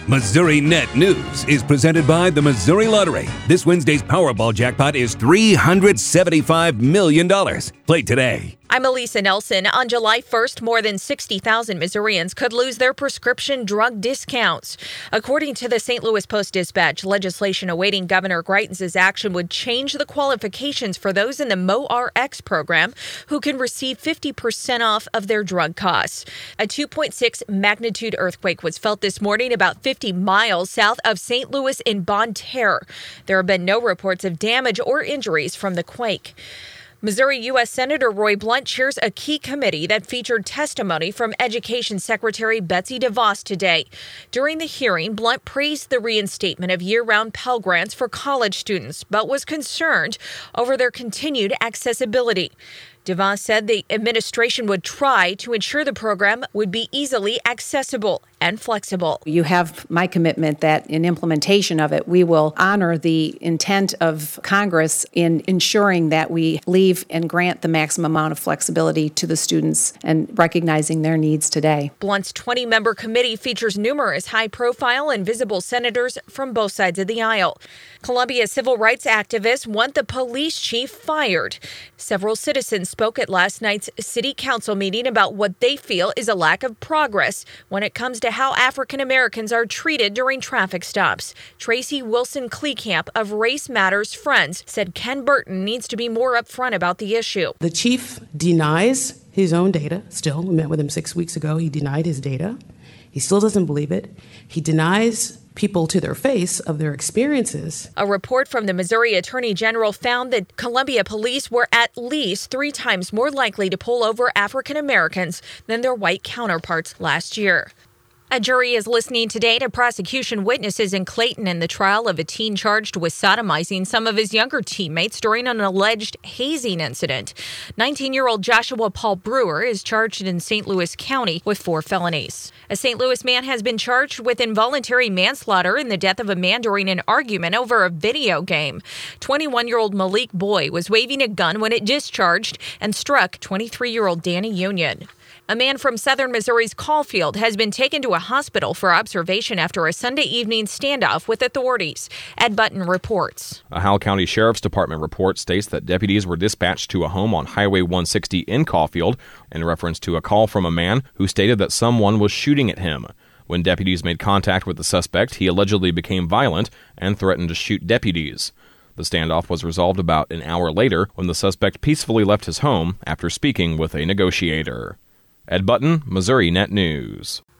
Missouri Net News is presented by the Missouri Lottery. This Wednesday's Powerball jackpot is $375 million. Play today. I'm Elisa Nelson. On July 1st, more than 60,000 Missourians could lose their prescription drug discounts. According to the St. Louis Post-Dispatch, legislation awaiting Governor Greitens' action would change the qualifications for those in the MoRx program who can receive 50% off of their drug costs. A 2.6 magnitude earthquake was felt this morning about 50 miles south of St. Louis in Bonne Terre. There have been no reports of damage or injuries from the quake. Missouri U.S. Senator Roy Blunt chairs a key committee that featured testimony from Education Secretary Betsy DeVos today. During the hearing, Blunt praised the reinstatement of year-round Pell Grants for college students, but was concerned over their continued accessibility. DeVos said the administration would try to ensure the program would be easily accessible and flexible. You have my commitment that in implementation of it, we will honor the intent of Congress in ensuring that we leave and grant the maximum amount of flexibility to the students and recognizing their needs today. Blunt's 20-member committee features numerous high-profile and visible senators from both sides of the aisle. Columbia civil rights activists want the police chief fired. Several citizens spoke at last night's city council meeting about what they feel is a lack of progress when it comes to how African Americans are treated during traffic stops. Tracy Wilson Kleekamp of Race Matters Friends said Ken Burton needs to be more upfront about the issue. The chief denies his own data. Still, we met with him 6 weeks ago. He denied his data. He still doesn't believe it. He denies people to their face of their experiences. A report from the Missouri Attorney General found that Columbia police were at least 3 times more likely to pull over African Americans than their white counterparts last year. A jury is listening today to prosecution witnesses in Clayton in the trial of a teen charged with sodomizing some of his younger teammates during an alleged hazing incident. 19-year-old Joshua Paul Brewer is charged in St. Louis County with 4 felonies. A St. Louis man has been charged with involuntary manslaughter in the death of a man during an argument over a video game. 21-year-old Malik Boy was waving a gun when it discharged and struck 23-year-old Danny Union. A man from southern Missouri's Caulfield has been taken to a hospital for observation after a Sunday evening standoff with authorities. Ed Button reports. A Howell County Sheriff's Department report states that deputies were dispatched to a home on Highway 160 in Caulfield in reference to a call from a man who stated that someone was shooting at him. When deputies made contact with the suspect, he allegedly became violent and threatened to shoot deputies. The standoff was resolved about an hour later when the suspect peacefully left his home after speaking with a negotiator. Ed Button, Missouri Net News.